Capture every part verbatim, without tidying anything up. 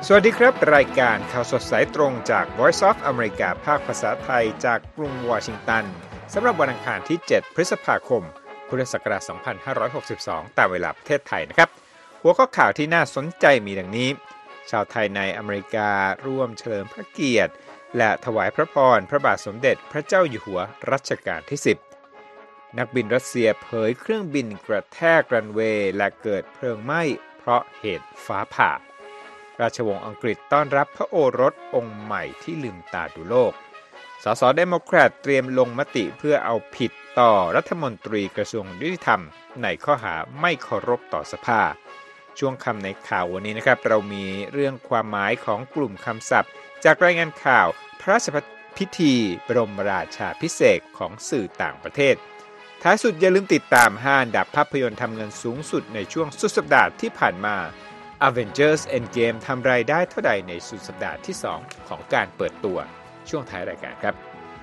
สวัสดีครับรายการข่าวสดสายตรงจาก Voice of America ภาคภาษาไทยจากกรุงวอชิงตันสำหรับวันอังคารที่เจ็ดพฤษภาคมพุทธศักราชสองพันห้าร้อยหกสิบสองตามเวลาประเทศไทยนะครับหัวข้อข่าวที่น่าสนใจมีดังนี้ชาวไทยในอเมริการ่วมเฉลิมพระเกียรติและถวายพระพรพระบาทสมเด็จพระเจ้าอยู่หัวรัชกาลที่สิบนักบินรัสเซียเผยเครื่องบินกระแทกรันเวย์และเกิดเพลิงไหม้เพราะเหตุฟ้าผ่าราชวงศ์อังกฤษต้อนรับพระโอรสองค์ใหม่ที่ลืมตาดูโลกสสเดโมแครตเตรียมลงมติเพื่อเอาผิดต่อรัฐมนตรีกระทรวงยุติธรรมในข้อหาไม่เคารพต่อสภาช่วงคำในข่าววันนี้นะครับเรามีเรื่องความหมายของกลุ่มคำศัพท์จากรายงานข่าวพระราชพิธีบรมราชาภิเษกของสื่อต่างประเทศท้ายสุดอย่าลืมติดตามห้าอันดับภาพยนตร์ทำเงินสูงสุดในช่วงสุดสัปดาห์ที่ผ่านมาAvengers Endgame ทำรายได้เท่าใดในสุดสัปดาห์ที่สองของการเปิดตัวช่วงท้ายรายการครับ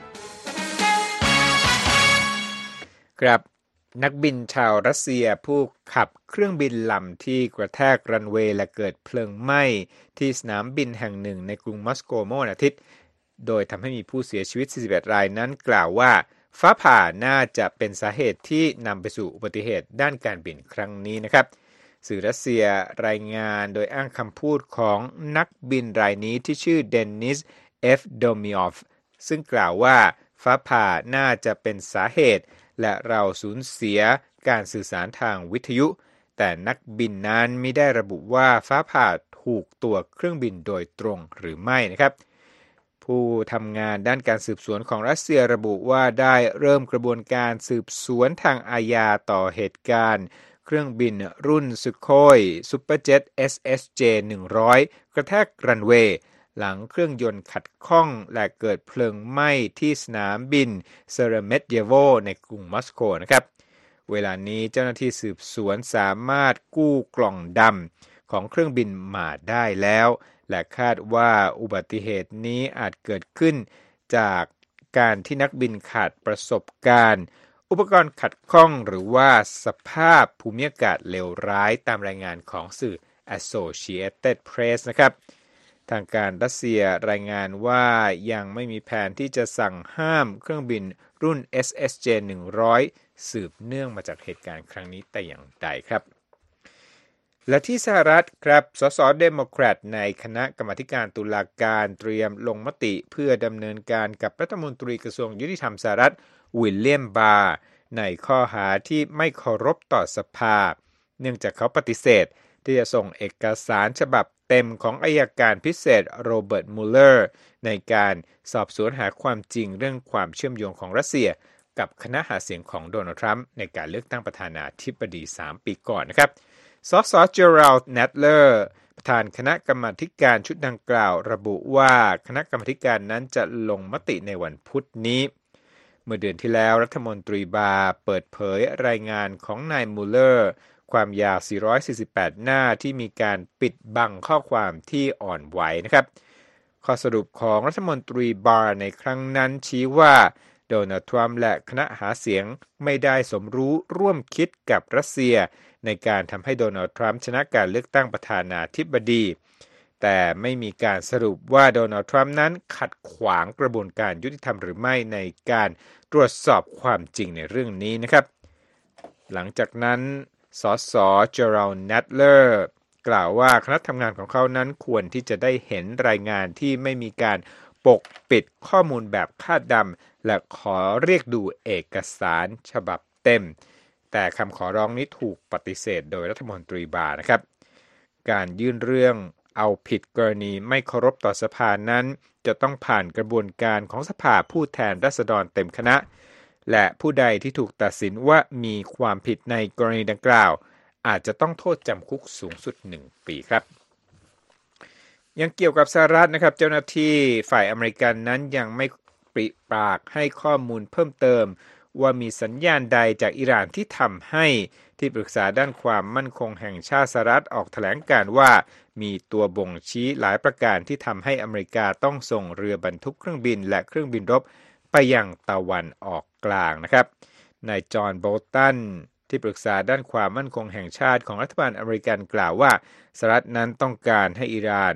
ครับนักบินชาวรัสเซียผู้ขับเครื่องบินลำที่กระแทกรันเวย์และเกิดเพลิงไหม้ที่สนามบินแห่งหนึ่งในกรุงมอสโกเมื่อวันอาทิตย์โดยทำให้มีผู้เสียชีวิตสี่สิบเอ็ดรายนั้นกล่าวว่าฟ้าผ่าน่าจะเป็นสาเหตุที่นำไปสู่อุบัติเหตุด้านการบินครั้งนี้นะครับสื่อรัสเซียรายงานโดยอ้างคำพูดของนักบินรายนี้ที่ชื่อเดนิส เอฟ โดมิออฟซึ่งกล่าวว่าฟ้าผ่าน่าจะเป็นสาเหตุและเราสูญเสียการสื่อสารทางวิทยุแต่นักบินนั้นไม่ได้ระบุว่าฟ้าผ่าถูกตัวเครื่องบินโดยตรงหรือไม่นะครับผู้ทำงานด้านการสืบสวนของรัสเซียระบุว่าได้เริ่มกระบวนการสืบสวนทางอาญาต่อเหตุการณ์เครื่องบินรุ่นสุโคยซูเปอร์เจ็ต เอส เอส เจ หนึ่งร้อย กระแทกรันเวย์หลังเครื่องยนต์ขัดข้องและเกิดเพลิงไหม้ที่สนามบินเซเรเมตเยโวในกรุงมอสโกนะครับเวลานี้เจ้าหน้าที่สืบสวนสามารถกู้กล่องดำของเครื่องบินมาได้แล้วและคาดว่าอุบัติเหตุนี้อาจเกิดขึ้นจากการที่นักบินขาดประสบการณ์อุปกรณ์ขัดข้องหรือว่าสภาพภูมิอากาศเลวร้ายตามรายงานของสื่อ Associated Press นะครับทางการรัสเซียรายงานว่ายังไม่มีแผนที่จะสั่งห้ามเครื่องบินรุ่น เอส เอส เจ หนึ่งร้อย สืบเนื่องมาจากเหตุการณ์ครั้งนี้แต่อย่างใดครับและที่สหรัฐครับสสเดโมแครตในคณะกรรมาธิการตุลาการเตรียมลงมติเพื่อดำเนินการกับรัฐมนตรีกระทรวงยุติธรรมสหรัฐวิลเลียมบาร์ในข้อหาที่ไม่เคารพต่อสภาเนื่องจากเขาปฏิเสธที่จะส่งเอกสารฉบับเต็มของอัยการพิเศษโรเบิร์ตมูเลอร์ในการสอบสวนหาความจริงเรื่องความเชื่อมโยงของรัสเซียกับคณะหาเสียงของโดนัลด์ทรัมป์ในการเลือกตั้งประธานาธิบดีสามปีก่อนนะครับสสเจอรัลด์ แนตเลอร์ประธานคณะกรรมาธิการชุดดังกล่าวระบุว่าคณะกรรมาธิการนั้นจะลงมติในวันพุธนี้เมื่อเดือนที่แล้วรัฐมนตรีบาร์เปิดเผยรายงานของนายมูเลอร์ความยาวสี่ร้อยสี่สิบแปดหน้าที่มีการปิดบังข้อความที่อ่อนไหวนะครับข้อสรุปของรัฐมนตรีบาร์ในครั้งนั้นชี้ว่าโดนัลด์ทรัมป์และคณะหาเสียงไม่ได้สมรู้ร่วมคิดกับรัสเซียในการทำให้โดนัลด์ทรัมป์ชนะการเลือกตั้งประธานาธิบดีแต่ไม่มีการสรุปว่าโดนัลด์ทรัมป์นั้นขัดขวางกระบวนการยุติธรรมหรือไม่ในการตรวจสอบความจริงในเรื่องนี้นะครับหลังจากนั้นสสเจอรัลด์ แนตเลอร์กล่าวว่าคณะทำงานของเขานั้นควรที่จะได้เห็นรายงานที่ไม่มีการปกปิดข้อมูลแบบคาดเดาและขอเรียกดูเอกสารฉบับเต็มแต่คำขอร้องนี้ถูกปฏิเสธโดยรัฐมนตรีบาร์นะครับการยื่นเรื่องเอาผิดกรณีไม่เคารพต่อสภานั้นจะต้องผ่านกระบวนการของสภาผู้แทนราษฎรเต็มคณะและผู้ใดที่ถูกตัดสินว่ามีความผิดในกรณีดังกล่าวอาจจะต้องโทษจำคุกสูงสุดหนึ่งปีครับยังเกี่ยวกับสหรัฐนะครับเจ้าหน้าที่ฝ่ายอเมริกันนั้นยังไม่ปริปากให้ข้อมูลเพิ่มเติมว่ามีสัญญาณใดจากอิหร่านที่ทำให้ที่ปรึกษาด้านความมั่นคงแห่งชาติสหรัฐออกแถลงการณ์ว่ามีตัวบ่งชี้หลายประการที่ทำให้อเมริกาต้องส่งเรือบรรทุกเครื่องบินและเครื่องบินรบไปยังตะวันออกกลางนะครับนายจอห์น โบลตันที่ปรึกษาด้านความมั่นคงแห่งชาติของรัฐบาลอเมริกันกล่าวว่าสหรัฐนั้นต้องการให้อิหร่าน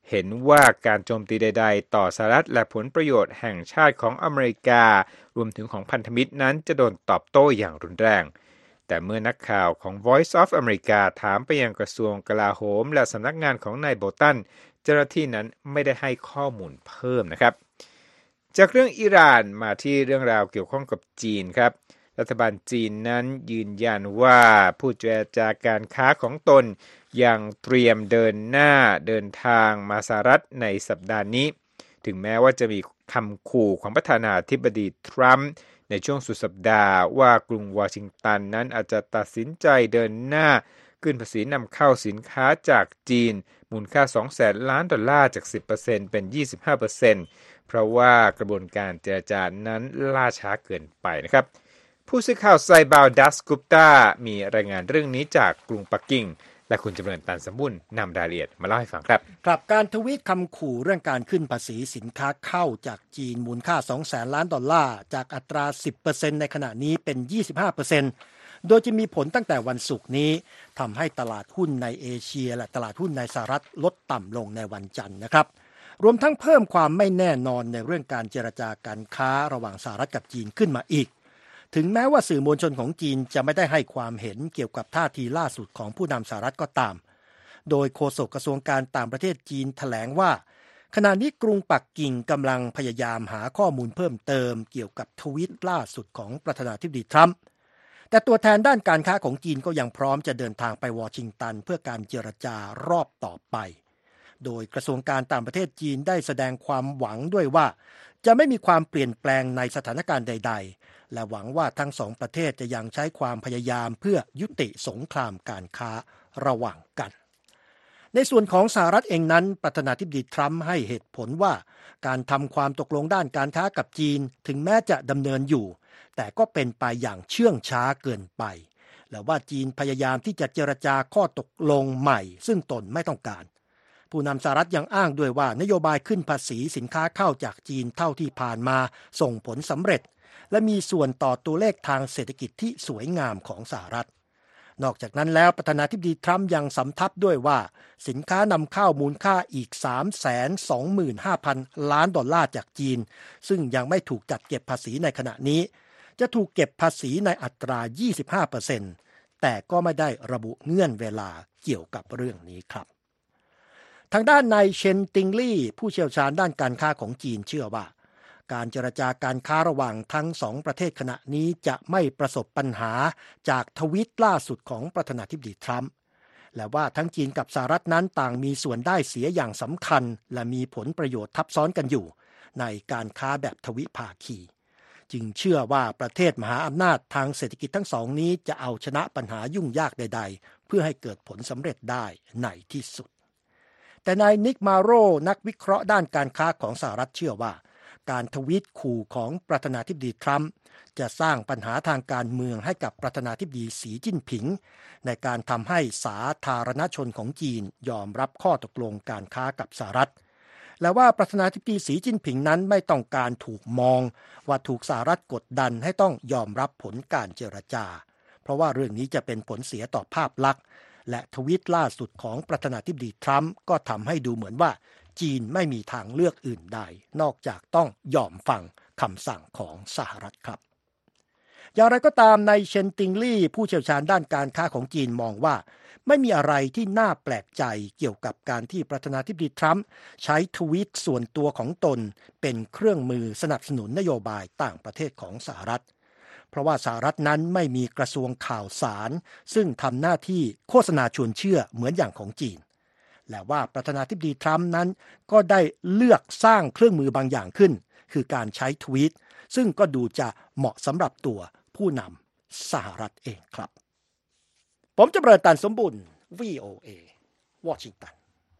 เห็นว่าการโจมตีใดๆต่อสหรัฐและผลประโยชน์แห่งชาติของอเมริการวมถึงของพันธมิตรนั้นจะโดนตอบโต้อย่างรุนแรงแต่เมื่อนักข่าวของ Voice of America ถามไปยังกระทรวงกลาโหมและสำนักงานของนายโบตันเจ้าหน้าที่นั้นไม่ได้ให้ข้อมูลเพิ่มนะครับจากเรื่องอิหร่านมาที่เรื่องราวเกี่ยวข้องกับจีนครับรัฐบาลจีนนั้นยืนยันว่าผู้เจรจาการค้าของตนยังเตรียมเดินหน้าเดินทางมาสหรัฐในสัปดาห์นี้ถึงแม้ว่าจะมีคำขู่ของประธานาธิบดีทรัมป์ในช่วงสุดสัปดาห์ว่ากรุงวอชิงตันนั้นอาจจะตัดสินใจเดินหน้าขึ้นภาษีนำเข้าสินค้าจากจีนมูลค่า สองแสน ล้านดอลลาร์จาก สิบเปอร์เซ็นต์ เป็น ยี่สิบห้าเปอร์เซ็นต์ เพราะว่ากระบวนการเจรจานั้นล่าช้าเกินไปนะครับผู้สื่อข่าวไซบาวดัสกุปตามีรายงานเรื่องนี้จากกรุงปักกิ่งและคุณจำเริญตันสมบุญนำรายละเอียดมาเล่าให้ฟังครับครับการทวีตคำขู่เรื่องการขึ้นภาษีสินค้าเข้าจากจีนมูลค่า สองแสน ล้านดอลลาร์จากอัตรา สิบเปอร์เซ็นต์ ในขณะนี้เป็น ยี่สิบห้าเปอร์เซ็นต์ โดยจะมีผลตั้งแต่วันศุกร์นี้ทำให้ตลาดหุ้นในเอเชียและตลาดหุ้นในสหรัฐลดต่ำลงในวันจันทร์นะครับรวมทั้งเพิ่มความไม่แน่นอนในเรื่องการเจรจาการค้าระหว่างสหรัฐกับจีนขึ้นมาอีกถึงแม้ว่าสื่อมวลชนของจีนจะไม่ได้ให้ความเห็นเกี่ยวกับท่าทีล่าสุดของผู้นำสหรัฐก็ตามโดยโฆษกกระทรวงการต่างประเทศจีนแถลงว่าขณะนี้กรุงปักกิ่งกำลังพยายามหาข้อมูลเพิ่มเติมเกี่ยวกับทวีตล่าสุดของประธานาธิบดีทรัมป์แต่ตัวแทนด้านการค้าของจีนก็ยังพร้อมจะเดินทางไปวอชิงตันเพื่อการเจรจารอบต่อไปโดยกระทรวงการต่างประเทศจีนได้แสดงความหวังด้วยว่าจะไม่มีความเปลี่ยนแปลงในสถานการณ์ใดๆและหวังว่าทั้งสองประเทศจะยังใช้ความพยายามเพื่อยุติสงครามการค้าระหว่างกันในส่วนของสหรัฐเองนั้นประธานาธิบดีทรัมป์ให้เหตุผลว่าการทำความตกลงด้านการค้ากับจีนถึงแม้จะดำเนินอยู่แต่ก็เป็นไปอย่างเชื่องช้าเกินไปและว่าจีนพยายามที่จะเจรจาข้อตกลงใหม่ซึ่งตนไม่ต้องการผู้นำสหรัฐยังอ้างด้วยว่านโยบายขึ้นภาษีสินค้าเข้าจากจีนเท่าที่ผ่านมาส่งผลสำเร็จและมีส่วนต่อตัวเลขทางเศรษฐกิจที่สวยงามของสหรัฐนอกจากนั้นแล้วประธานาธิบดีทรัมป์ยังสำทับด้วยว่าสินค้านำเข้ามูลค่าอีก สามแสนสองหมื่นห้าพัน ล้านดอลลาร์จากจีนซึ่งยังไม่ถูกจัดเก็บภาษีในขณะนี้จะถูกเก็บภาษีในอัตรา ยี่สิบห้าเปอร์เซ็นต์ แต่ก็ไม่ได้ระบุเงื่อนเวลาเกี่ยวกับเรื่องนี้ครับทางด้านนายเชนติงลี่ผู้เชี่ยวชาญด้านการค้าของจีนเชื่อว่าการเจรจาการค้าระหว่างทั้งสองประเทศขณะนี้จะไม่ประสบปัญหาจากทวีตล่าสุดของประธานาธิบดีทรัมป์และว่าทั้งจีนกับสหรัฐนั้นต่างมีส่วนได้เสียอย่างสำคัญและมีผลประโยชน์ทับซ้อนกันอยู่ในการค้าแบบทวิภาคีจึงเชื่อว่าประเทศมหาอำนาจทางเศรษฐกิจทั้งสองนี้จะเอาชนะปัญหายุ่งยากใดๆเพื่อให้เกิดผลสำเร็จได้ในที่สุดแต่นายนิกมาโรนักวิเคราะห์ด้านการค้าของสหรัฐเชื่อว่าการทวีตขู่ของประธานาธิบดีทรัมป์จะสร้างปัญหาทางการเมืองให้กับประธานาธิบดีสีจิ้นผิงในการทำให้สาธารณชนของจีนยอมรับข้อตกลงการค้ากับสหรัฐและว่าประธานาธิบดีสีจิ้นผิงนั้นไม่ต้องการถูกมองว่าถูกสหรัฐกดดันให้ต้องยอมรับผลการเจรจาเพราะว่าเรื่องนี้จะเป็นผลเสียต่อภาพลักษณ์และทวีตล่าสุดของประธานาธิบดีทรัมป์ก็ทำให้ดูเหมือนว่าจีนไม่มีทางเลือกอื่นใดนอกจากต้องยอมฟังคำสั่งของสหรัฐครับอย่างไรก็ตามในเชนติงลี่ผู้เชี่ยวชาญด้านการค้าของจีนมองว่าไม่มีอะไรที่น่าแปลกใจเกี่ยวกับการที่ประธานาธิบดีทรัมป์ใช้ทวีตส่วนตัวของตนเป็นเครื่องมือสนับสนุนนโยบายต่างประเทศของสหรัฐเพราะว่าสหรัฐนั้นไม่มีกระทรวงข่าวสารซึ่งทำหน้าที่โฆษณาชวนเชื่อเหมือนอย่างของจีนและว่าประธานาธิบดีทรัมป์นั้นก็ได้เลือกสร้างเครื่องมือบางอย่างขึ้นคือการใช้ทวีตซึ่งก็ดูจะเหมาะสำหรับตัวผู้นำสหรัฐเองครับผมจะเปิดตันสมบุญ วี โอ เอ วอชิงตัน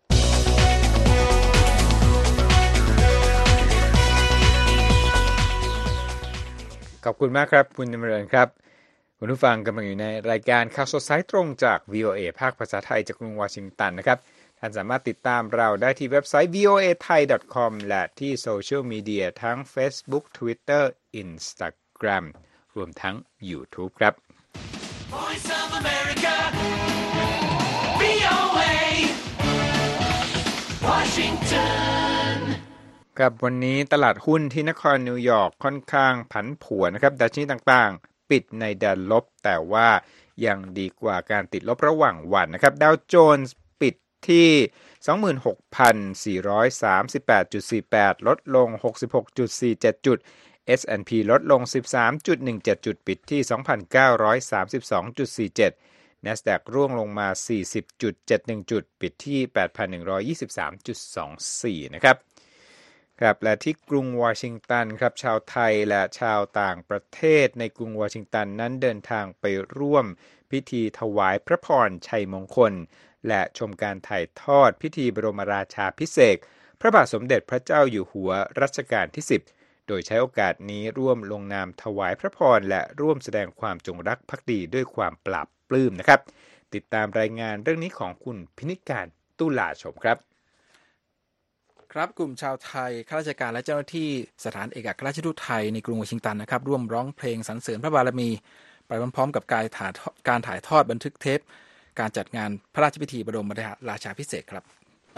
ขอบคุณมากครับคุณจำเริญครับคุณผู้ฟังกำลังอยู่ในรายการข่าวสดสายตรงจาก วี โอ เอ ภาคภาษาไทยจากกรุงวอชิงตันนะครับท่านสามารถติดตามเราได้ที่เว็บไซต์ วี โอ เอ ไทย ดอท คอม และที่โซเชียลมีเดียทั้ง Facebook Twitter Instagram รวมทั้ง YouTube ครับ Voice of America วี โอ เอครับวันนี้ตลาดหุ้นที่นครนิวยอร์กค่อนข้างผันผวนนะครับดัชนีต่างๆปิดในแดนลบแต่ว่ายังดีกว่าการติดลบระหว่างวันนะครับดาวโจนส์ปิดที่ สองหมื่นหกพันสี่ร้อยสามสิบแปดจุดสี่แปด ลดลง หกสิบหกจุดสี่เจ็ด จุด เอส แอนด์ พี ลดลง สิบสามจุดหนึ่งเจ็ด จุดปิดที่ สองพันเก้าร้อยสามสิบสองจุดสี่เจ็ด NASDAQ ร่วงลงมา สี่สิบจุดเจ็ดหนึ่ง จุดปิดที่ แปดพันหนึ่งร้อยยี่สิบสามจุดสองสี่ นะครับครับและที่กรุงวอชิงตันครับชาวไทยและชาวต่างประเทศในกรุงวอชิงตันนั้นเดินทางไปร่วมพิธีถวายพระพรชัยมงคลและชมการถ่ายทอดพิธีบรมราชาภิเษกพระบาทสมเด็จพระเจ้าอยู่หัวรัชกาลที่สิบโดยใช้โอกาสนี้ร่วมลงนามถวายพระพรและร่วมแสดงความจงรักภักดีด้วยความปลาบปลื้มนะครับติดตามรายงานเรื่องนี้ของคุณพินิจการตุลาชมครับครับกลุ่มชาวไทยข้าราชการและเจ้าหน้าที่สถานเอกอัครราชทูตไทยในกรุงวอชิงตันนะครับร่วมร้องเพลงสรรเสริญพระบารมีไปพร้อมๆกับการถ่ายการถ่ายทอดบันทึกเทปการจัดงานพระราชพิธีบรมราชาภิเษกครับ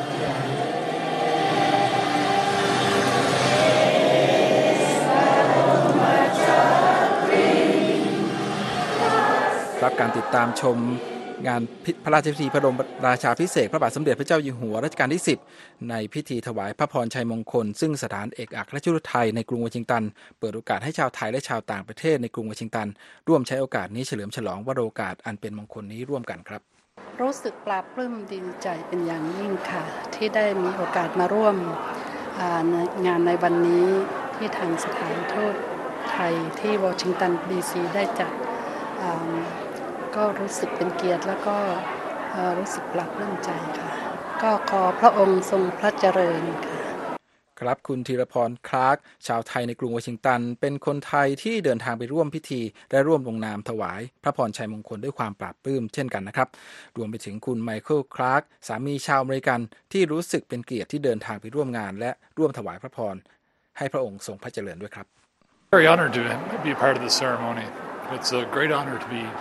รับการติดตามชมงานพระราชพิธีบรมราชาภิเษกพระบาทสมเด็จพระเจ้าอยู่หัวรัชกาลที่สิบในพิธีถวายพระพรชัยมงคลซึ่งสถานเอกอัครราชทูตไทยในกรุงวอชิงตันเปิดโอกาสให้ชาวไทยและชาวต่างประเทศในกรุงวอชิงตันร่วมใช้โอกาสนี้เฉลิมฉลองวโรกาสอันเป็นมงคลนี้ร่วมกันครับรู้สึกปลาบปลื้มดีใจเป็นอย่างยิ่งค่ะที่ได้มีโอกาสมาร่วมงานในวันนี้ที่ทางสถานทูตไทยที่วอชิงตันดีซีได้จัดก็รู้สึกเป็นเกียรติแล้วก็รู้สึกปลาบปลื้มใจค่ะก็ขอพระองค์ทรงพระเจริญค่ะครับคุณธีรพรคลาร์กชาวไทยในกรุงวอชิงตันเป็นคนไทยที่เดินทางไปร่วมพิธีและร่วมลงนามถวายพระพรชัยมงคลด้วยความปลาบปลื้มเช่นกันนะครับรวมไปถึงคุณไมเคิลคลาร์กสามีชาวอเมริกันที่รู้สึกเป็นเกียรติที่เดินทางไปร่วมงานและร่วมถวายพระพรให้พระองค์ทรงพระเจริญด้วยครับ Very honored to be a part of the ceremony. It's a great honor to be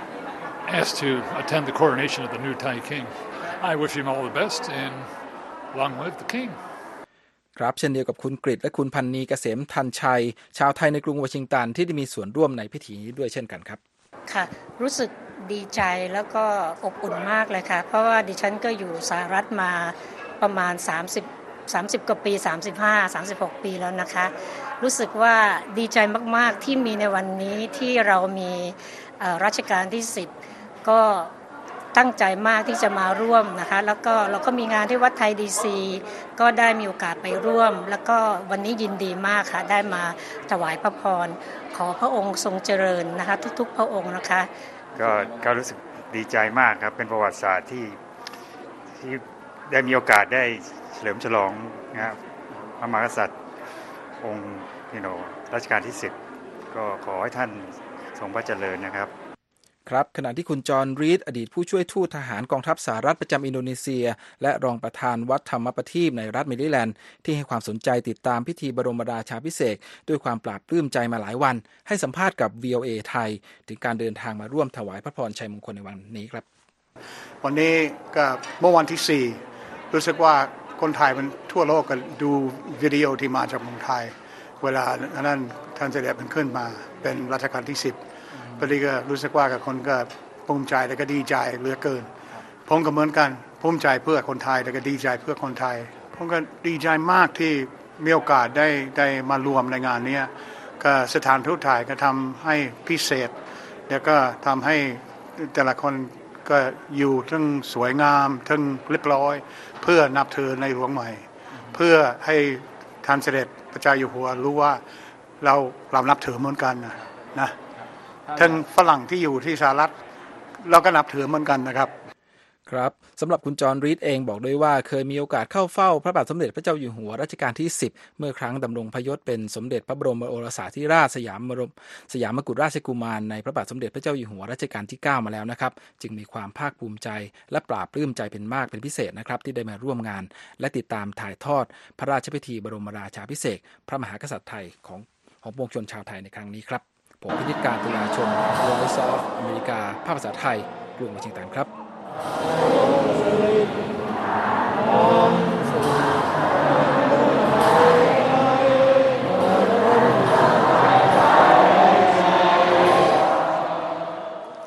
asked to attend the coronation of the new Thai king. I wish him all the best and long live the king. ครับเช่นเดียวกับคุณกฤษและคุณพันนีเกษมทันชัยชาวไทยในกรุงวอชิงตันที่ได้มีส่วนร่วมในพิธีนี้ด้วยเช่นกันครับค่ะรู้สึกดีใจแล้วก็อบอุ่นมากเลยค่ะเพราะว่าดิฉันก็อยู่สหรัฐมาประมาณสามสิบ สามสิบกว่าปีสามสิบห้า สามสิบหกปีแล้วนะคะรู้สึกว่าดีใจมากๆที่มีในวันนี้ที่เรามีรัชกาลที่สิบก็ตั้งใจมากที่จะมาร่วมนะคะแล้วก็เราก็มีงานที่วัดไทยดีซีก็ได้มีโอกาสไปร่วมแล้วก็วันนี้ยินดีมากค่ะได้มาถวายพระพรขอพระองค์ทรงเจริญนะคะทุกๆพระองค์นะคะก็ก็รู้สึกดีใจมากครับเป็นประวัติศาสตร์ที่ที่ได้มีโอกาสได้เฉลิมฉลองนะครับพระมหากษัตริย์องค์you knowรัชกาลที่สิบก็ขอให้ท่านทรงพระเจริญนะครับครับขณะที่คุณจอห์นรีดอดีตผู้ช่วยทูตทหารกองทัพสหรัฐประจำอินโดนีเซียและรองประธานวัดธรรมประทีปในรัฐแมริแลนด์ที่ให้ความสนใจติดตามพิธีบรมราชาภิเษกด้วยความปลาบปลื้มใจมาหลายวันให้สัมภาษณ์กับ วี โอ เอ ไทยถึงการเดินทางมาร่วมถวายพระพรชัยมงคลในวันนี้ครับวันนี้ก็เมื่อวันที่สี่รู้สึกว่าคนไทยมันทั่วโลกกันดูวิดีโอที่มาจากเมืองไทยเวลานั้นท่านเสด็จมันขึ้นมาเป็นรัชกาลที่สิบพอดีก็รู้สึกว่ากับคนก็ภูมิใจและก็ดีใจเหลือเกินผมก็เหมือนกันภูมิใจเพื่อคนไทยและก็ดีใจเพื่อคนไทยผมก็ดีใจมากที่มีโอกาสได้ได้มารวมในงานนี้ก็สถานทูตไทยก็ทำให้พิเศษแล้วก็ทำให้แต่ละคนก็อยู่ทั้งสวยงามทั้งเรียบร้อยเพื่อนับถือในหลวงใหม่เพื่อให้ท่านเสด็จพระเจ้าอยู่หัวรู้ว่าเราเรานับถือเหมือนกันนะนะทั้งฝรั่งที่อยู่ที่สหรัฐเราก็นับถือเหมือนกันนะครับครับสำหรับคุณจอห์นรีดเองบอกด้วยว่าเคยมีโอกาสเข้าเฝ้าพระบาทสมเด็จพระเจ้าอยู่หัวรัชกาลที่สิบเมื่อครั้งดำรงพระยศเป็นสมเด็จพระบรมโอรสาธิราชสยามบรมสยามกุฎราชกุมารในพระบาทสมเด็จพระเจ้าอยู่หัวรัชกาลที่เก้ามาแล้วนะครับจึงมีความภาคภูมิใจและปลาบปลื้มใจเป็นมากเป็นพิเศษนะครับที่ได้มาร่วมงานและติดตามถ่ายทอดพระราชพิธีบรมราชาภิเษกพระมหากษัตริย์ไทยของของปวงชนชาวไทยในครั้งนี้ครับผมพินิจการตุลาชน Voice of America ภาคภาษาไทยกรุงวอชิงตันครับ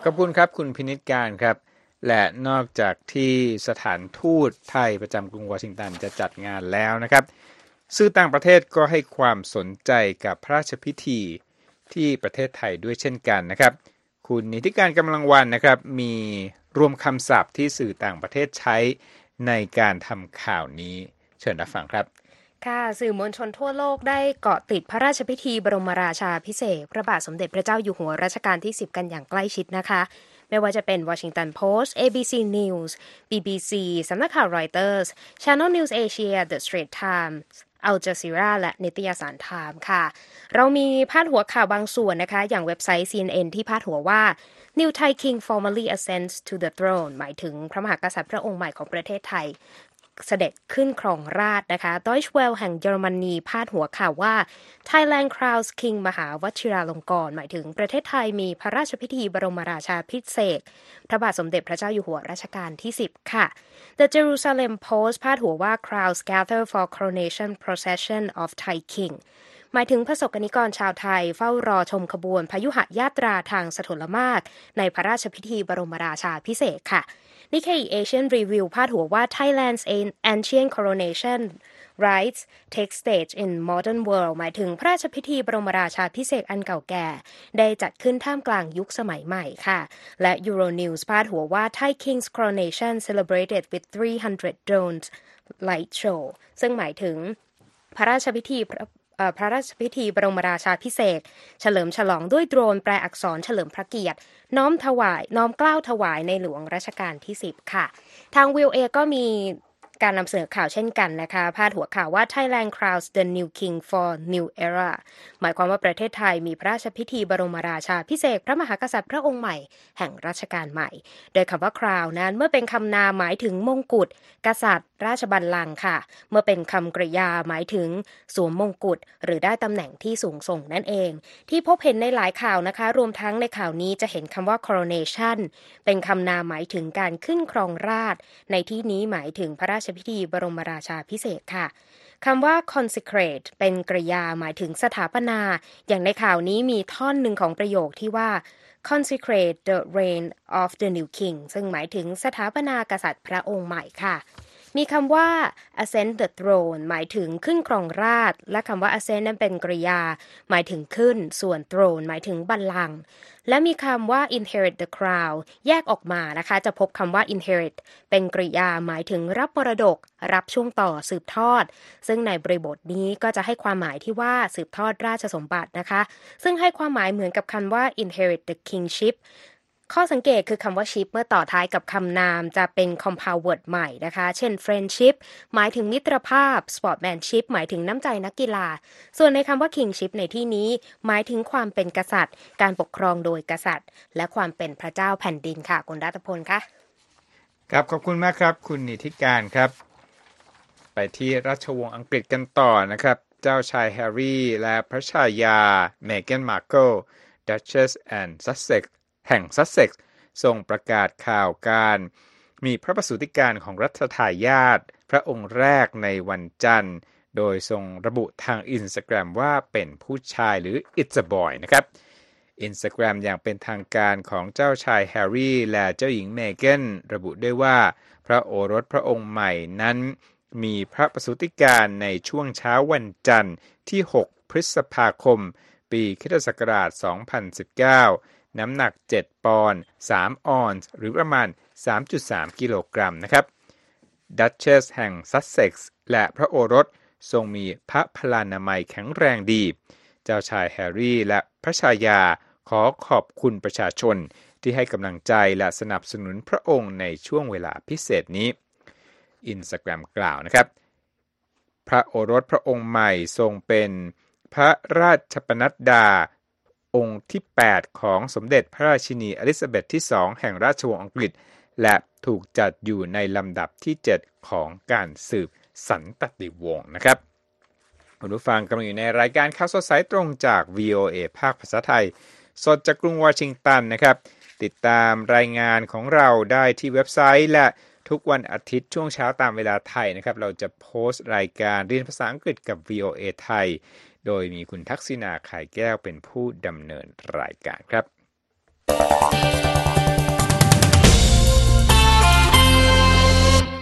ขอบคุณครับคุณพินิจการครับและนอกจากที่สถานทูตไทยประจำกรุงวอชิงตันจะจัดงานแล้วนะครับสื่อต่างประเทศก็ให้ความสนใจกับพระราชพิธีที่ประเทศไทยด้วยเช่นกันนะครับคุณนิติการกำลังวันนะครับมีรวมคำศัพท์ที่สื่อต่างประเทศใช้ในการทำข่าวนี้เชิญรับฟังครับค่ะสื่อมวลชนทั่วโลกได้เกาะติดพระราชพิธีบรมราชาภิเษกพระบาทสมเด็จพระเจ้าอยู่หัวรัชกาลที่สิบกันอย่างใกล้ชิดนะคะไม่ว่าจะเป็น Washington Post เอ บี ซี News บี บี ซี สำนักข่าว Reuters Channel News Asia The Straits Times Al Jazeera และนิตยสารไทม์ค่ะเรามีพาดหัวข่าวบางส่วนนะคะอย่างเว็บไซต์ ซี เอ็น เอ็น ที่พาดหัวว่า New Thai King formally ascends to the throne หมายถึงพระมหากษัตริย์พระองค์ใหม่ของประเทศไทยเสด็จขึ้นครองราชย์นะคะ Deutsche Welle แห่งเยอรมนีพาดหัวข่าวว่า Thailand crowns King มหาวชิราลงกรณ์หมายถึงประเทศไทยมีพระราชพิธีบรมราชาภิเษกพระบาทสมเด็จพระเจ้าอยู่หัวรัชกาลที่สิบค่ะ The Jerusalem Post พาดหัวว่า crowds gather for coronation procession of Thai King หมายถึงประสบกนิกรชาวไทยเฝ้ารอชมขบวนพยุหญาตราทางสถลมากในพระราชพิธีบรมราชาภิเษกค่ะNikkei Asian Review พาดหัวว่า Thailand's ancient coronation rites take stage in modern world หมายถึงพระราชพิธีบรมราชาภิเษกอันเก่าแก่ได้จัดขึ้นท่ามกลางยุคสมัยใหม่ค่ะและ Euronews พาดหัวว่า Thai King's coronation celebrated with three hundred drones light show ซึ่งหมายถึงพระราชพิธีพระราชพิธีบรมราชาภิเษกเฉลิมฉลองด้วยโดรนแปลอักษรเฉลิมพระเกียรติน้อมถวายน้อมเกล้าถวายในหลวงรัชกาลที่สิบค่ะทาง วี โอ เอ ก็มีการนำเสนอข่าวเช่นกันนะคะพาดหัวข่าวว่า Thailand crowns the new king for new era หมายความว่าประเทศไทยมีพระราชพิธีบรมราชาภิเษกพระมหากษัตริย์พระองค์ใหม่แห่งรัชกาลใหม่โดยคำว่า crown นั้นเมื่อเป็นคำนามหมายถึงมงกุฎกษัตริย์ราชบัลลังก์ค่ะเมื่อเป็นคำกริยาหมายถึงสวมมงกุฎหรือได้ตำแหน่งที่สูงส่งนั่นเองที่พบเห็นในหลายข่าวนะคะรวมทั้งในข่าวนี้จะเห็นคำว่า coronation เป็นคำนามหมายถึงการขึ้นครองราชย์ในที่นี้หมายถึงพระราชพิธีบรมราชาภิเษกค่ะคำว่า consecrate เป็นกริยาหมายถึงสถาปนาอย่างในข่าวนี้มีท่อนหนึ่งของประโยคที่ว่า consecrate the reign of the new king ซึ่งหมายถึงสถาปนากษัตริย์พระองค์ใหม่ค่ะมีคำว่า ascend the throne หมายถึงขึ้นครองราชย์และคำว่า ascend นั้นเป็นกริยาหมายถึงขึ้นส่วน throne หมายถึงบัลลังก์และมีคำว่า inherit the crown แยกออกมานะคะจะพบคำว่า inherit เป็นกริยาหมายถึงรับมรดกรับช่วงต่อสืบทอดซึ่งในบริบทนี้ก็จะให้ความหมายที่ว่าสืบทอดราชสมบัตินะคะซึ่งให้ความหมายเหมือนกับคำว่า inherit the kingshipข้อสังเกตคือคำว่า ship เมื่อต่อท้ายกับคำนามจะเป็น compound word ใหม่นะคะเช่น friendship หมายถึงมิตรภาพ sportsmanship หมายถึงน้ำใจนักกีฬาส่วนในคำว่า kingship ในที่นี้หมายถึงความเป็นกษัตริย์การปกครองโดยกษัตริย์และความเป็นพระเจ้าแผ่นดินค่ะคุณรัตพลคะครับขอบคุณมากครับคุณนิติการครับไปที่ราชวงศ์อังกฤษกันต่อนะครับเจ้าชายแฮร์รี่และพระชายาเมแกนมาร์เคิล Duchess and Sussexแห่งซัสเซ็กซ์ส่งประกาศข่าวการมีพระประสูติการของรัชทายาทพระองค์แรกในวันจันทร์โดยทรงระบุทาง Instagram ว่าเป็นผู้ชายหรือ It's a boy นะครับ Instagram อย่างเป็นทางการของเจ้าชายแฮร์รี่และเจ้าหญิงเมแกนระบุด้วยว่าพระโอรสพระองค์ใหม่นั้นมีพระประสูติการในช่วงเช้าวันจันทร์ที่หกพฤษภาคมปีคริสตศักราชสองพันสิบเก้าน้ำหนักเจ็ดปอนด์สามออนซ์หรือประมาณ สามจุดสาม กิโลกรัมนะครับดัชเชสแห่งซัสเซ็กซ์และพระโอรสทรงมีพระพลานามัยแข็งแรงดีเจ้าชายแฮร์รี่และพระชายาขอขอบคุณประชาชนที่ให้กำลังใจและสนับสนุนพระองค์ในช่วงเวลาพิเศษนี้ Instagram กล่าวนะครับพระโอรสพระองค์ใหม่ทรงเป็นพระราชปนัดดาองค์ที่แปดของสมเด็จพระราชินีอลิซาเบธที่สองแห่งราชวงศ์อังกฤษและถูกจัดอยู่ในลำดับที่เจ็ดของการสืบสันตติวงศ์นะครับคุณผู้ฟังกำลังอยู่ในรายการข่าวสดสายตรงจาก วี โอ เอ ภาคภาษาไทยสดจากกรุงวอชิงตันนะครับติดตามรายงานของเราได้ที่เว็บไซต์และทุกวันอาทิตย์ช่วงเช้าตามเวลาไทยนะครับเราจะโพสต์รายการเรียนภาษาอังกฤษกับ วี โอ เอ ไทยโดยมีคุณทักษิณา ข่ายแก้วเป็นผู้ดำเนินรายการครับ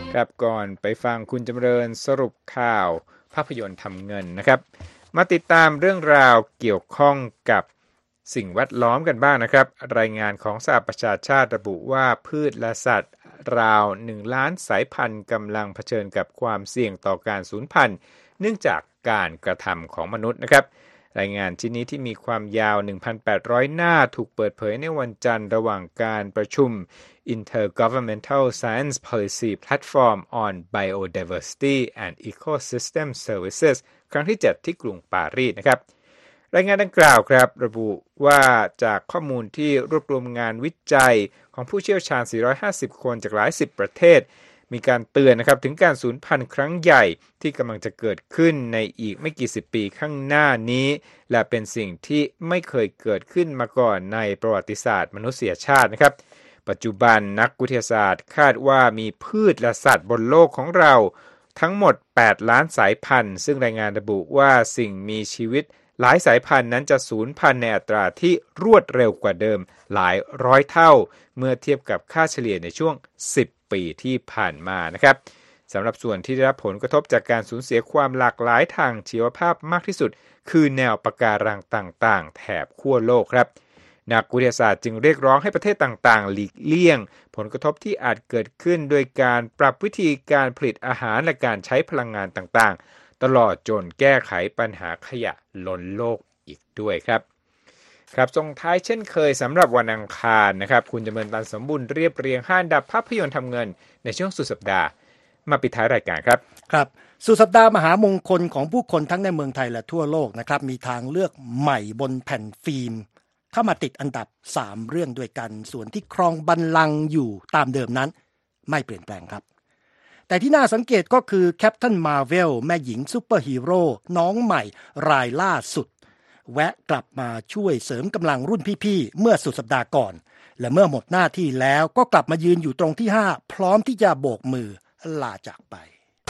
ครับก่อนไปฟังคุณจำเริญสรุปข่าวภาพยนตร์ทำเงินนะครับมาติดตามเรื่องราวเกี่ยวข้องกับสิ่งแวดล้อมกันบ้างนะครับรายงานของสหประชาชาติระบุว่าพืชและสัตว์ราวหนึ่งล้านสายพันธุ์กำลังเผชิญกับความเสี่ยงต่อการสูญพันธุ์เนื่องจากการกระทำของมนุษย์นะครับรายงานชิ้นนี้ที่มีความยาว หนึ่งพันแปดร้อย หน้าถูกเปิดเผยในวันจันทร์ระหว่างการประชุม Intergovernmental Science Policy Platform on Biodiversity and Ecosystem Services ครั้งที่เจ็ดที่กรุงปารีสนะครับรายงานดังกล่าวครับระบุว่าจากข้อมูลที่รวบรวมงานวิจัยของผู้เชี่ยวชาญสี่ร้อยห้าสิบคนจากหลายสิบประเทศมีการเตือนนะครับถึงการสูญพันธุ์ครั้งใหญ่ที่กำลังจะเกิดขึ้นในอีกไม่กี่สิบปีข้างหน้านี้และเป็นสิ่งที่ไม่เคยเกิดขึ้นมาก่อนในประวัติศาสตร์มนุษยชาตินะครับปัจจุบันนักวิทยาศาสตร์คาดว่ามีพืชและสัตว์บนโลกของเราทั้งหมดแปดล้านสายพันธุ์ซึ่งรายงานระบุว่าสิ่งมีชีวิตหลายสายพันธุ์นั้นจะสูญพันธุ์ในอัตราที่รวดเร็วกว่าเดิมหลายร้อยเท่าเมื่อเทียบกับค่าเฉลี่ยในช่วงสิบปีที่ผ่านมานะครับสำหรับส่วนที่ได้รับผลกระทบจากการสูญเสียความหลากหลายทางชีวภาพมากที่สุดคือแนวปะการังต่างๆแถบขั้วโลกครับนักวิทยาศาสตร์จึงเรียกร้องให้ประเทศต่างๆหลีกเลี่ยงผลกระทบที่อาจเกิดขึ้นโดยการปรับวิธีการผลิตอาหารและการใช้พลังงานต่างๆตลอดจนแก้ไขปัญหาขยะล้นโลกอีกด้วยครับครับส่งท้ายเช่นเคยสำหรับวันอังคารนะครับคุณจำเริญตันสมบูรณ์เรียบเรียงห้าอันดับภาพยนตร์ทำเงินในช่วงสุดสัปดาห์มาปิดท้ายรายการครับครับสุดสัปดาห์มหามงคลของผู้คนทั้งในเมืองไทยและทั่วโลกนะครับมีทางเลือกใหม่บนแผ่นฟิล์มเข้ามาติดอันดับสามเรื่องด้วยกันส่วนที่ครองบัลลังก์อยู่ตามเดิมนั้นไม่เปลี่ยนแปลงครับแต่ที่น่าสังเกตก็คือแคปตันมาร์เวลแม่หญิงซูเปอร์ฮีโร่น้องใหม่รายล่าสุดแวะกลับมาช่วยเสริมกำลังรุ่นพี่ๆเมื่อสุดสัปดาห์ก่อนและเมื่อหมดหน้าที่แล้วก็กลับมายืนอยู่ตรงที่ห้าพร้อมที่จะโบกมือลาจากไป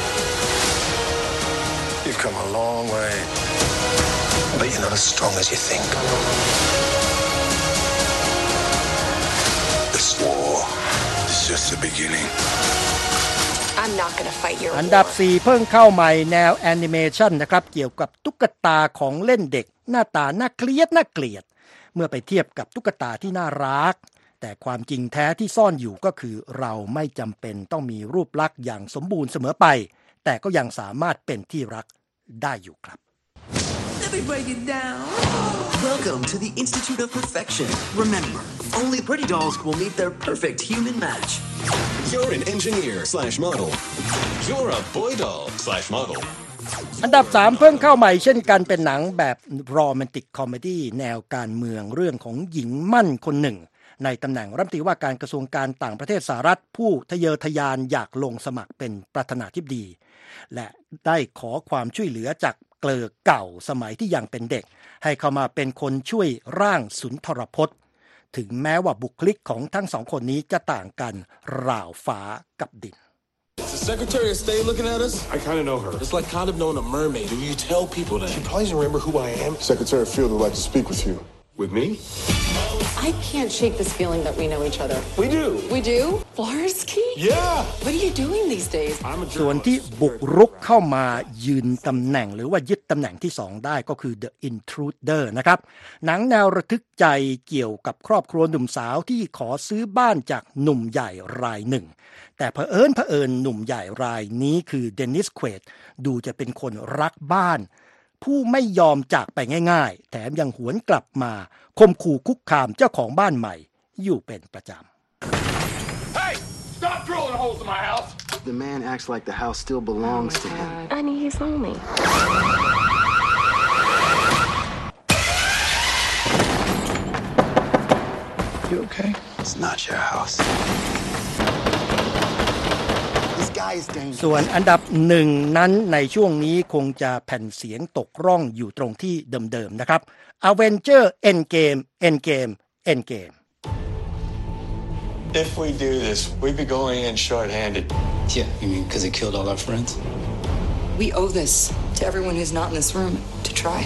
You've come a long way but you're not as strong as you think This war is just the beginning I'm not gonna fight your อันดับสี่เพิ่งเข้าใหม่แนวแอนิเมชันนะครับเกี่ยวกับตุ๊กตาของเล่นเด็กหน้าตาน่าเกลียดน่าเกลียดเมื่อไปเทียบกับตุ๊กตาที่น่ารักแต่ความจริงแท้ที่ซ่อนอยู่ก็คือเราไม่จำเป็นต้องมีรูปลักษณ์อย่างสมบูรณ์เสมอไปแต่ก็ยังสามารถเป็นที่รักได้อยู่ครับ Let me break it down. Welcome to the Institute of Perfection. Remember, only pretty dolls will meet their perfect human match. You're an engineer slash model. You're a boy doll slash model. อันดับสามเพิ่งเข้าใหม่เช่นกันเป็นหนังแบบโรแมนติกคอมเมดี้แนวการเมืองเรื่องของหญิงมั่นคนหนึ่งในตำแหน่งรัฐมนตรีว่าการกระทรวงการต่างประเทศสหรัฐผู้ทะเยอทะยานอยากลงสมัครเป็นประธานาธิบดีและได้ขอความช่วยเหลือจากเกลอเก่าสมัยที่ยังเป็นเด็กให้เข้ามาเป็นคนช่วยร่างสุนทรพจน์ถึงแม้ว่าบุคลิกของทั้งสองคนนี้จะต่างกันราวฟ้ากับดิน Is the Secretary of State looking at us? I kind of know her. It's like kind of knowing a mermaid. Do you tell people that? She probably doesn't remember who I am. Secretary of Field would like to speak with you. With me? I can't shake this feeling that we know each other. We do. We do? Flarsky? Yeah. What are you doing these days? I'm a ส่วนที่บุกรุกเข้ามายืนตำแหน่งหรือว่ายึดตำแหน่งที่สองได้ก็คือ The Intruder นะครับหนังแนวระทึกใจเกี่ยวกับครอบครัวหนุ่มสาวที่ขอซื้อบ้านจากหนุ่มใหญ่รายหนึ่งแต่เผอิญเผอิญหนุ่มใหญ่รายนี้คือเดนิสเควดดูจะเป็นคนรักบ้านผู้ไม่ยอมจากไปง่ายๆแถมยังหวนกลับมาคมขู่คุกคามเจ้าของบ้านใหม่อยู่เป็นประจำ Hey! Stop drilling holes in my house! The man acts like the house still belongs to him. Honey, he's lonely. You okay? It's not your house. ส่วนอันดับหนึ่งนั้นในช่วงนี้คงจะแผ่นเสียงตกร่องอยู่ตรงที่เดิมๆนะครับ Avenger Endgame Endgame Endgame If we do this, we'd be going in short-handed. Yeah, you mean because he killed all our friends? We owe this to everyone who's not in this room to try.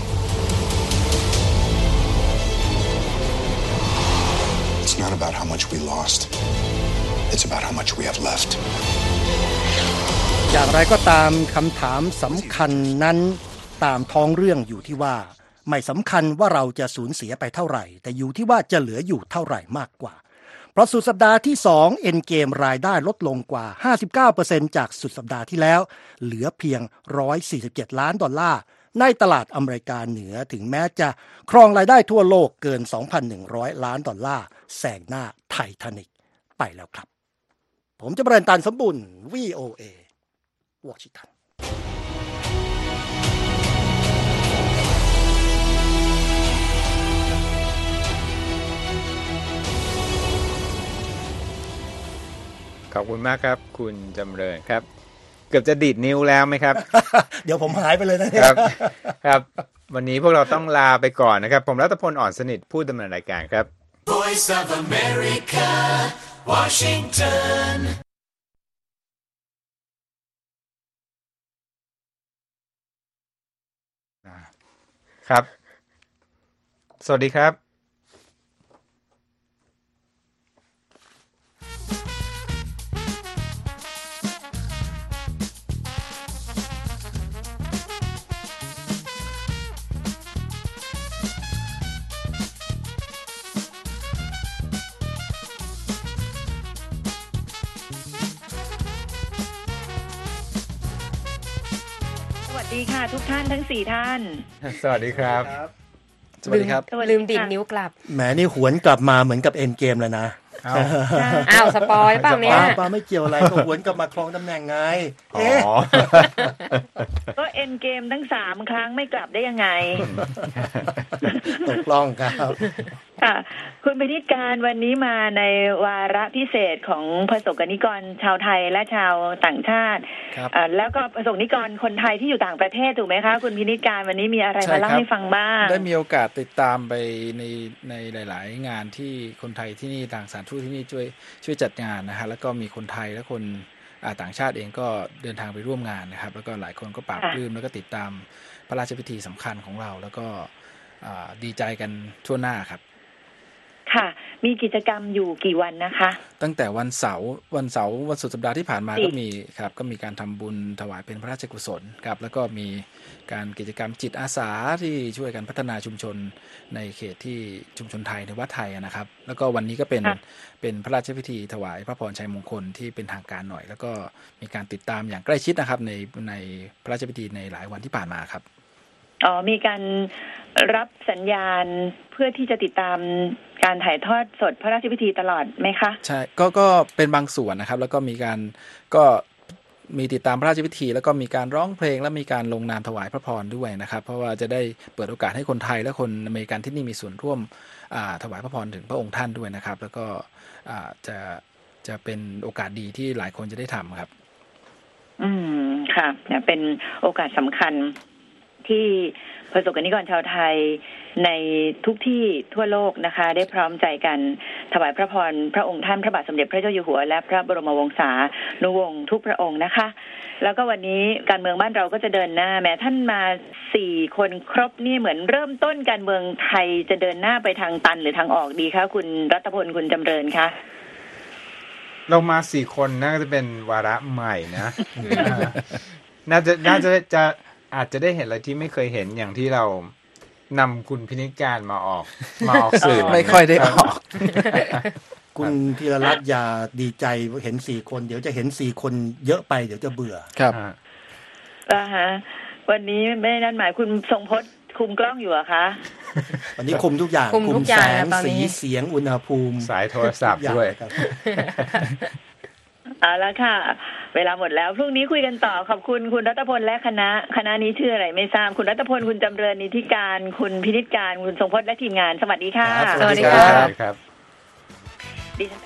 It's not about how much we lost. It's about how much we have left. อย่างไรก็ตามคำถามสำคัญนั้นตามท้องเรื่องอยู่ที่ว่าไม่สำคัญว่าเราจะสูญเสียไปเท่าไหร่แต่อยู่ที่ว่าจะเหลืออยู่เท่าไหร่มากกว่าเพราะสุดสัปดาห์ที่สองเอ็นเกมรายได้ลดลงกว่า ห้าสิบเก้าเปอร์เซ็นต์ จากสุดสัปดาห์ที่แล้วเหลือเพียงหนึ่งร้อยสี่สิบเจ็ดล้านดอลลาร์ในตลาดอเมริกาเหนือถึงแม้จะครองรายได้ทั่วโลกเกิน สองพันหนึ่งร้อย ล้านดอลลาร์แซงหน้าไททานิคไปแล้วครับผมจะบรรตันสมบุญ วี โอ เอ วอชิงตันขอบคุณมากครับคุณจำเริญครับเกือบจะดีดนิ้วแล้วไหมครับเดี๋ยวผมหายไปเลยนะครับครับวันนี้พวกเราต้องลาไปก่อนนะครับผมรัตพลอ่อนสนิทผู้ดำเนินรายการครับ Voice of America Washington ครับ สวัสดีครับสวัสดีค่ะทุกท่านทั้งสี่ท่านสวัสดีครับสวัสดีครับลืมดิดนิ้วกลับแหมนี่หวนกลับมาเหมือนกับเอ็นเกมเลยนะอ้าวสปอยป่ะเนี่ยป้าไม่เกี่ยวอะไรก็หวนกลับมาครองตำแหน่งไงเอ๊ะก็เอ็นเกมทั้งสามครั้งไม่กลับได้ยังไงตกล่องครับค่ะคุณพินิจการวันนี้มาในวาระพิเศษของประสบนิกรชาวไทยและชาวต่างชาติแล้วก็ประสบนิกรคนไทยที่อยู่ต่างประเทศถูกไหมคะคุณพินิจการวันนี้มีอะไรมาเล่าให้ฟังบ้างได้มีโอกาสติดตามไปในในหลายๆงานที่คนไทยที่นี่ต่างสถานทูตที่นี่ช่วยช่วยจัดงานนะฮะแล้วก็มีคนไทยและคนต่างชาติเองก็เดินทางไปร่วมงานนะครับแล้วก็หลายคนก็ปราบปลื้มแล้วก็ติดตามพระราชพิธีสำคัญของเราแล้วก็ดีใจกันทั่วหน้าครับค่ะมีกิจกรรมอยู่กี่วันนะคะตั้งแต่วันเสาร์วันเสาร์วันสุดสัปดาห์ที่ผ่านมาก็มีครับก็มีการทำบุญถวายเป็นพระราชกุศลครับแล้วก็มีการกิจกรรมจิตอาสาที่ช่วยกันพัฒนาชุมชนในเขตที่ชุมชนไทยในวัดไทยนะครับแล้วก็วันนี้ก็เป็นเป็นพระราชพิธีถวายพระพรชัยมงคลที่เป็นทางการหน่อยแล้วก็มีการติดตามอย่างใกล้ชิดนะครับในในพระราชพิธีในหลายวันที่ผ่านมาครับอ๋อมีการรับสัญญาณเพื่อที่จะติดตามการถ่ายทอดสดพระราชพิธีตลอดไหมคะใช่ก็ก็เป็นบางส่วนนะครับแล้วก็มีการก็มีติดตามพระราชพิธีแล้วก็มีการร้องเพลงและมีการลงนามถวายพระพรด้วยนะครับเพราะว่าจะได้เปิดโอกาสให้คนไทยและคนอเมริกันที่นี่มีส่วนร่วมถวายพระพรถึงพระองค์ท่านด้วยนะครับแล้วก็จะจะเป็นโอกาสดีที่หลายคนจะได้ทำครับอืมค่ะเป็นโอกาสสำคัญที่ประสบนิกรชาวไทยในทุกที่ทั่วโลกนะคะได้พร้อมใจกันถวายพระพรพระองค์ท่านพระบาทสมเด็จพระเจ้าอยู่หัวและพระบรมวงศานุวงศ์ทุกพระองค์นะคะแล้วก็วันนี้การเมืองบ้านเราก็จะเดินหน้าแม้ท่านมาสี่คนครบนี่เหมือนเริ่มต้นการเมืองไทยจะเดินหน้าไปทางตันหรือทางออกดีคะคุณรัตพลคุณจำเริญคะเรามาสี่คนน่าจะเป็นวาระใหม่นะ น่าจะน่าจะจะอาจจะได้เห็นอะไรที่ไม่เคยเห็นอย่างที่เรานำคุณพินิจการมาออกมาออกสื่อไม่ค่อยได้ออกคุณธีรรัตน์อย่าดีใจเห็นสี่คนเดี๋ยวจะเห็นสี่คนเยอะไปเดี๋ยวจะเบื่อครับอ่าฮะวันนี้ไม่นั่นหมายคุณทรงพจน์คุมกล้องอยู่เหรอคะวันนี้คุมทุกอย่างคุมแสงสีเสียงอุณหภูมิสายโทรศัพท์ด้วยเอาละค่ะเวลาหมดแล้วพรุ่งนี้คุยกันต่อขอบคุณคุณรัตพลและคณะคณะนี้ชื่ออะไรไม่ทราบคุณรัตพลคุณจำเริญนิติการคุณพินิจการคุณทรงพจน์และทีมงานสวัสดีค่ะสวัสดีครับ